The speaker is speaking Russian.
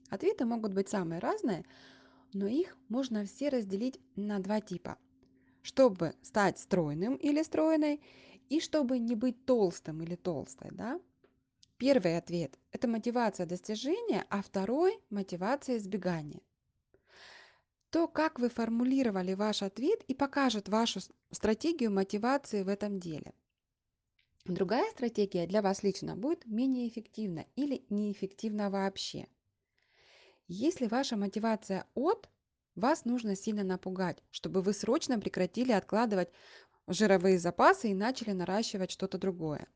Ответы могут быть самые разные, но их можно все разделить на два типа. Чтобы стать стройным или стройной, и чтобы не быть толстым или толстой. Да? Первый ответ– это мотивация достижения, а второй– мотивация избегания. То, как вы формулировали ваш ответ, и покажет вашу стратегию мотивации в этом деле. Другая стратегия для вас лично будет менее эффективна или неэффективна вообще. Если ваша мотивация от, вас нужно сильно напугать, чтобы вы срочно прекратили откладывать жировые запасы и начали наращивать что-то другое.